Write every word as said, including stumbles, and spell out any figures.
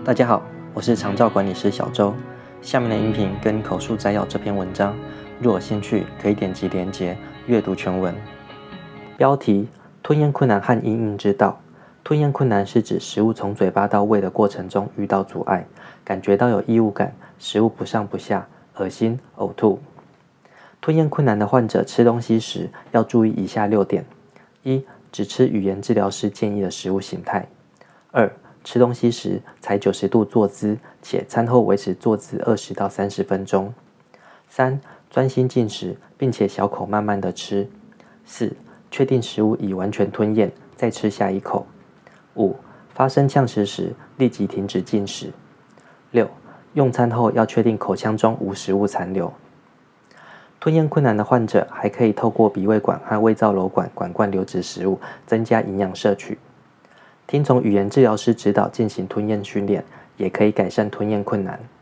大家好，我是长照管理师小周。下面的音频跟口述摘要这篇文章，若有兴趣可以点击连结阅读全文。标题：吞咽困难和因应之道。吞咽困难是指食物从嘴巴到胃的过程中遇到阻碍，感觉到有异物感，食物不上不下，恶心、呕吐。吞咽困难的患者吃东西时要注意以下六点：一、只吃语言治疗师建议的食物形态；二、吃东西时采九十度坐姿，且餐后维持坐姿二十到三十分钟；三、专心进食，并且小口慢慢的吃；四、确定食物已完全吞咽，再吃下一口；五、发生呛食时立即停止进食；六、用餐后要确定口腔中无食物残留。吞咽困难的患者还可以透过鼻胃管和胃造瘘管管灌流质食物，增加营养摄取。听从语言治疗师指导进行吞咽训练，也可以改善吞咽困难。